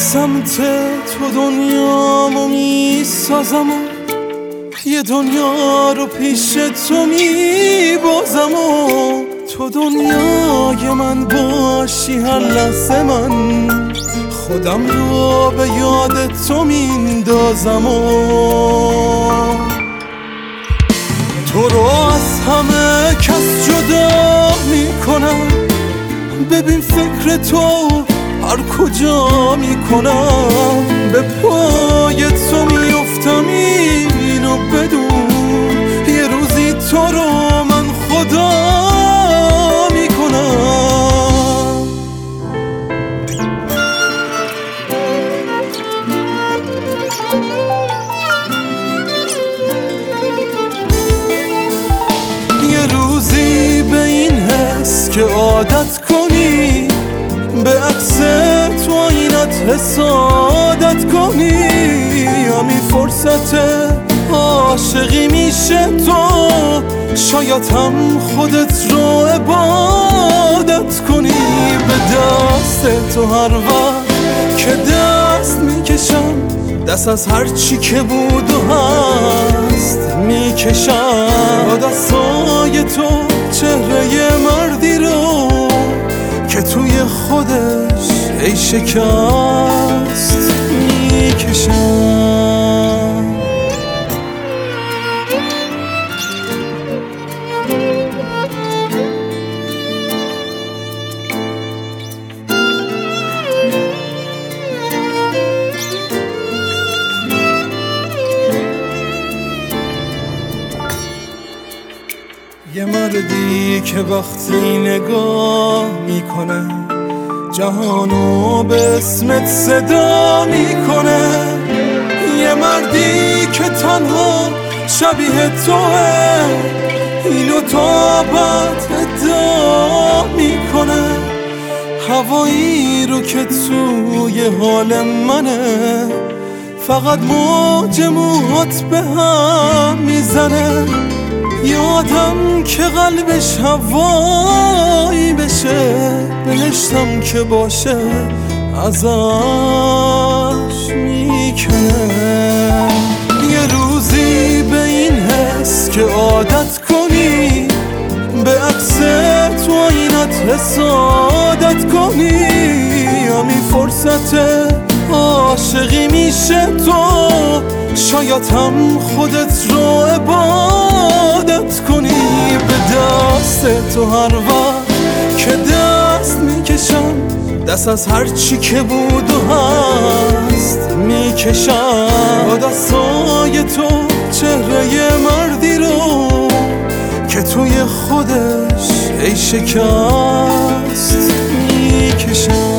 سمت تو دنیامو میسازم و یه دنیا رو پیش تو میبازم و تو دنیای من باشی هر لحظه من خودم رو به یاد تو میندازم و تو رو از همه کس جدا میکنم ببین فکر تو هر کجا میکنم به پای تو میفتم اینو بدون یه روزی تو رو من خدا میکنم یه روزی به این حس که عادت کنی به عکس تو آینت حسادت کنی همین فرصت عاشقی میشه تو شاید هم خودت رو عبادت کنی به دست تو هر وقت که دست میکشم دست از هر چی که بود و هست میکشم با دستای تو چهره مردی رو که توی خودش ای شکست میکشم یه مردی که وقتی نگاه میکنه جهانو به اسمت صدا میکنه یه مردی که تنها شبیه توه اینو تا بعد ادعا میکنه هوایی رو که توی حال منه فقط موج موهات به هم میزنه یه آدم که قلبش هوایی بشه بهشتم که باشه ازش میکنه یه روزی به این حس که عادت کنی به عکس تو آینت حسادت کنی همین فرصت عاشقی میشه تو شاید هم خودت رو عبادت کنی به دست تو هر وقت که دست میکشم دست از هر چی که بود و هست میکشم با دستای تو چهره مردی رو که توی خودش ای شکست میکشم